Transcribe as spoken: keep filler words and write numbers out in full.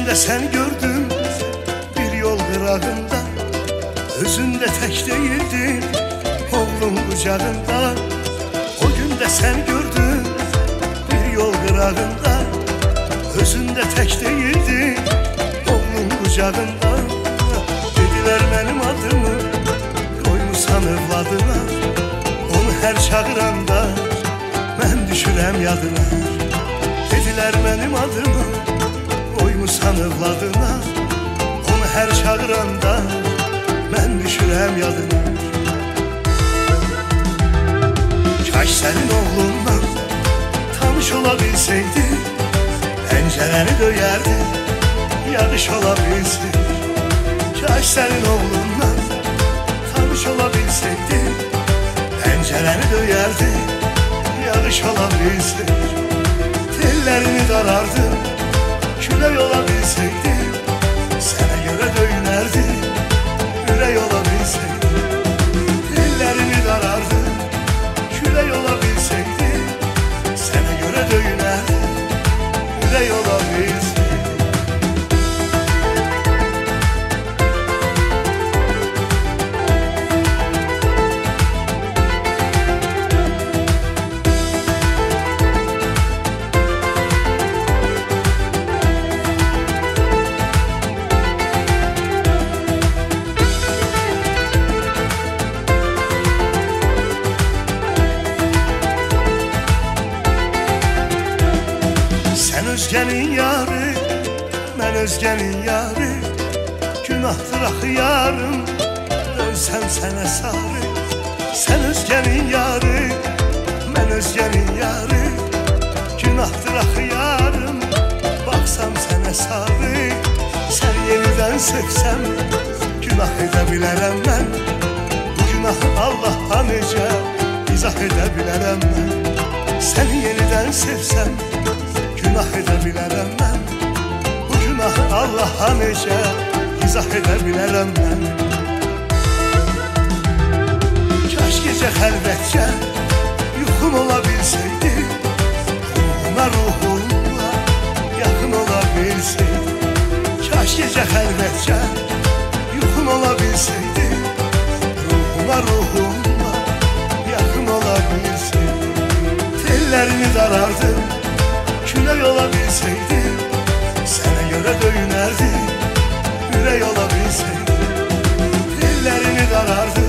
de sen gördüm bir yol kırağında, özünde tek değildin oğlum kucağında. O gün de sen gördüm bir yol kırağında, özünde tek değildin oğlum kucağında. Dediler benim adımı koymuşsan övladına, onu her çağıranda ben düşürem yadına. Dediler benim adımı koymuşsan övladına, onu her çağıranda ben düşürem yadına. Kaş senin oğlunla tanış olabilseydi, pencereni döyerdi yarış olabilseydi. Kaş senin oğlunla tanış olabilseydi, pencereni döyerdi yarış olabilseydi. Tellerini darardı küle olabilseydi, sana göre döyünerdi yüreği olabilseydi. Tellerini darardı küle olabilseydi, sana göre döyünerdi yüreği olabilseydi. Sen özgenin yarı, ben özgenin yarı, günahtır axı yarım, dönsem sənə sarı. Sen özgenin yarı, ben özgenin yarı, günahtır axı yarım, baksam sənə sarı. Sen yeniden sevsem günah edə bilərəm mən, bu günahı Allah'a necə izah edə bilərəm mən. Sen yeniden sevsem günah edə bilərəm mən, bu günahı Allah'a necə izah edə bilərəm mən. Kaş gecə xəlvətcə yuxum ola bilseydi, ruhuna ruhumla yaxın ola bilseydi. Kaş gecə xəlvətcə yuxum ola bilseydi, ruhuna ruhumla yaxın ola bilseydi. Tellerini darardım küle olabilseydi, sana göre döyünerdi yüreği olabilseydi. Ellerini darardı